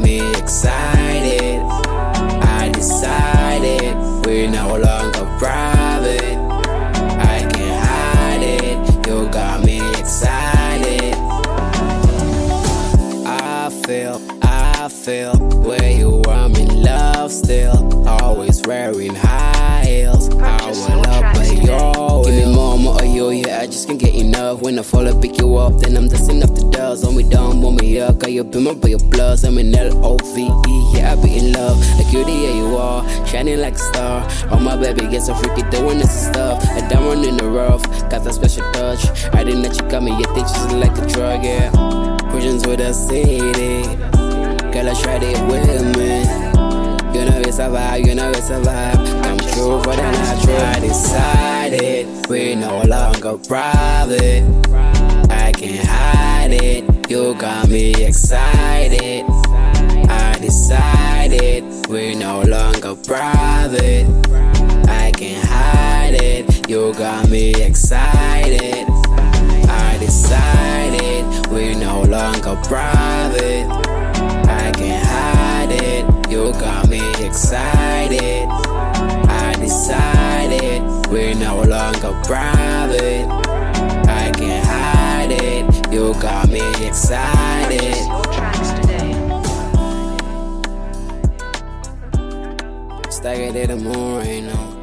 me excited. I decided we're no longer private. I can't hide it, you got me excited. I feel where you are, I'm in love still. Always wearing high heels. I will up at your give me more of you, yeah, I just can't get enough. When I fall, I pick you up, then I'm dusting off the dust. On me down, warm me up, got you been my by your blood. I'm in L-O-V-E, yeah, I be in love. Like you, yeah, you are, shining like a star. Oh, my baby gets so freaky, doing this stuff. A diamond in the rough, got that special touch. I didn't let you got me, you think she's like a drug, yeah. Visions with a city, girl, I tried it with me. You know it's a vibe, you know it's a vibe. Come true for the natural. I decided we're no longer private. I can't hide it, you got me excited. I decided we're no longer private. I can't hide it, you got me excited. I decided we're no longer private. I can't hide it, you got me excited. I decided we're no longer private. I can't hide it, you got me excited. Staggered in the moon right now.